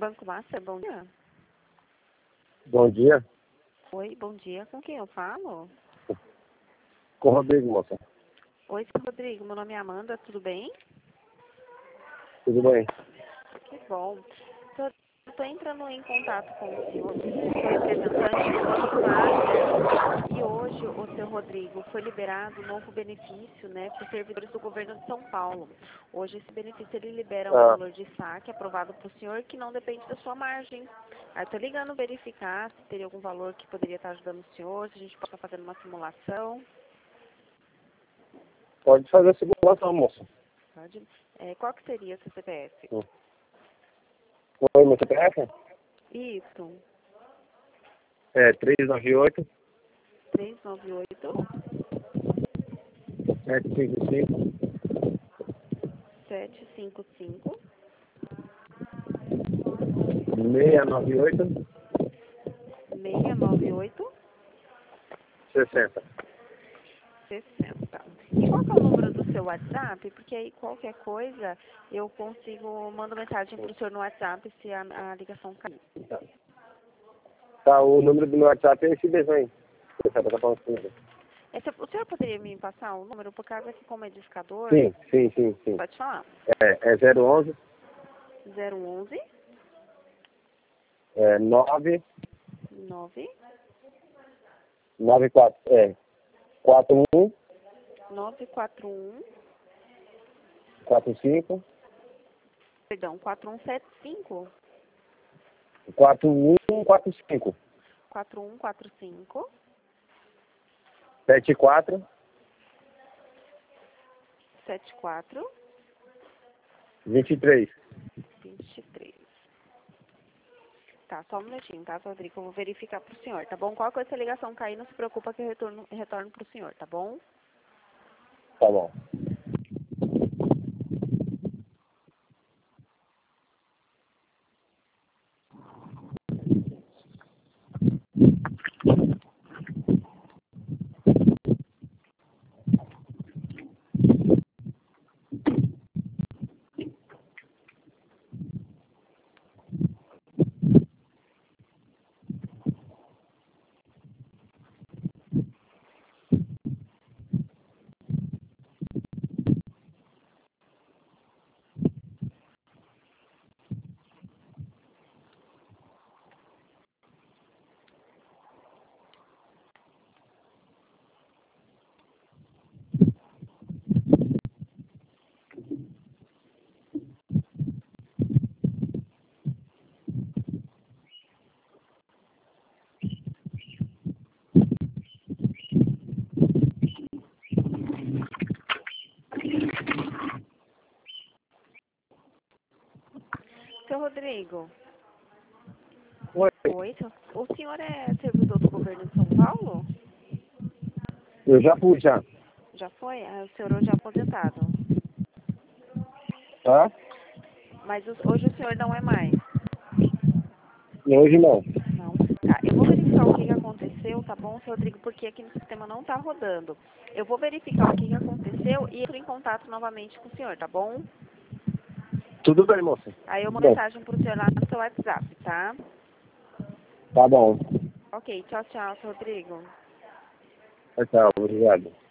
Banco Master, bom dia. Bom dia. Oi, bom dia. Com quem eu falo? Com o Rodrigo, moça. Oi, seu Rodrigo. Meu nome é Amanda, tudo bem? Tudo bem? Que bom. Eu estou entrando em contato com o senhor, porque eu sou representante do Banco Master. E hoje o seu Rodrigo foi liberado um novo benefício, né, para os servidores do governo de São Paulo. Hoje esse benefício ele libera um valor de saque aprovado para o senhor que não depende da sua margem. Aí estou ligando verificar se teria algum valor que poderia estar ajudando o senhor, se a gente pode estar fazendo uma simulação. Pode fazer a simulação, moça. Pode? Qual que seria o seu CPF? Oi, meu CPF? Isso. É 398 398 755 755 698 698 60. 60. E qual que é o número do seu WhatsApp? Porque aí qualquer coisa eu consigo mandar mensagem para o senhor no WhatsApp se a ligação cair. Tá, o número do meu WhatsApp é esse desenho. Tá falando comigo. O senhor poderia me passar o número? Por causa que como é discador... Sim. Pode falar. É 011 011 9 9 94 41 941 45 perdão, 4175 4145 4145 74 74 23. 23. Tá, só um minutinho, tá, Rodrigo? Eu vou verificar pro senhor, tá bom? Qual que é essa ligação cair, não se preocupa que eu retorno pro senhor, tá bom? Tá bom. Seu Rodrigo. Oi. Oi, o senhor é servidor do governo de São Paulo? Eu já fui, já. Já foi? O senhor hoje é aposentado. Tá? Mas hoje o senhor não é mais? E hoje não. Não. Tá, eu vou verificar o que aconteceu, tá bom, seu Rodrigo? Porque aqui no sistema não tá rodando. Eu vou verificar o que aconteceu e entro em contato novamente com o senhor, tá bom? Tudo bem, moça. Aí eu mando Bom, mensagem pro senhor lá no seu WhatsApp, tá? tá bom. Ok, tchau, seu Rodrigo. Tchau, obrigado.